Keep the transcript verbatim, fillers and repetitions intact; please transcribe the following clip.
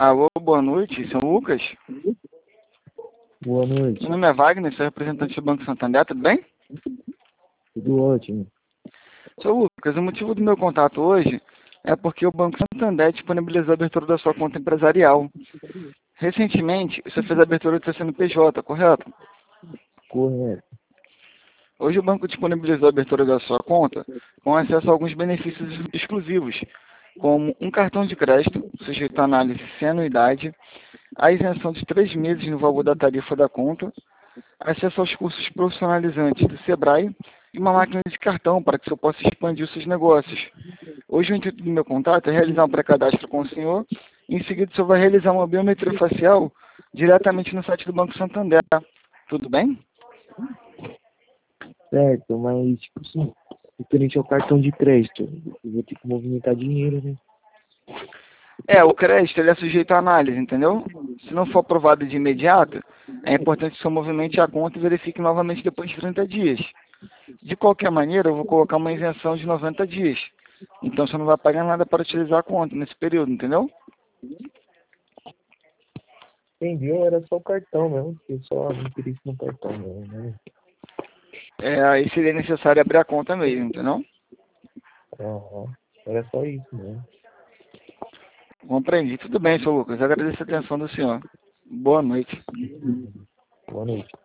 Alô, boa noite, seu Lucas. Boa noite. Meu nome é Wagner, sou representante do Banco Santander, tudo bem? Tudo ótimo. Seu Lucas, o motivo do meu contato hoje é porque o Banco Santander disponibilizou a abertura da sua conta empresarial. Recentemente, você fez a abertura do seu C N P J, correto? Correto. Hoje o banco disponibilizou a abertura da sua conta com acesso a alguns benefícios exclusivos, como um cartão de crédito, sujeito à análise sem anuidade, a isenção de três meses no valor da tarifa da conta, acesso aos cursos profissionalizantes do Sebrae e uma máquina de cartão para que você possa expandir os seus negócios. Hoje o intuito do meu contato é realizar um pré-cadastro com o senhor e em seguida o senhor vai realizar uma biometria facial diretamente no site do Banco Santander. Tudo bem? Certo, mas, tipo assim, referente ao cartão de crédito, eu vou ter que movimentar dinheiro, né? É, o crédito ele é sujeito à análise, entendeu? Se não for aprovado de imediato, é importante que o senhor movimente a conta e verifique novamente depois de trinta dias. De qualquer maneira, eu vou colocar uma isenção de noventa dias. Então você não vai pagar nada para utilizar a conta nesse período, entendeu? Entendeu? Era só o cartão mesmo, porque só interesse no cartão mesmo, né? É, aí seria necessário abrir a conta mesmo, entendeu? Aham. Era só isso mesmo. Compreendi. Tudo bem, senhor Lucas. Eu agradeço a atenção do senhor. Boa noite. Boa noite.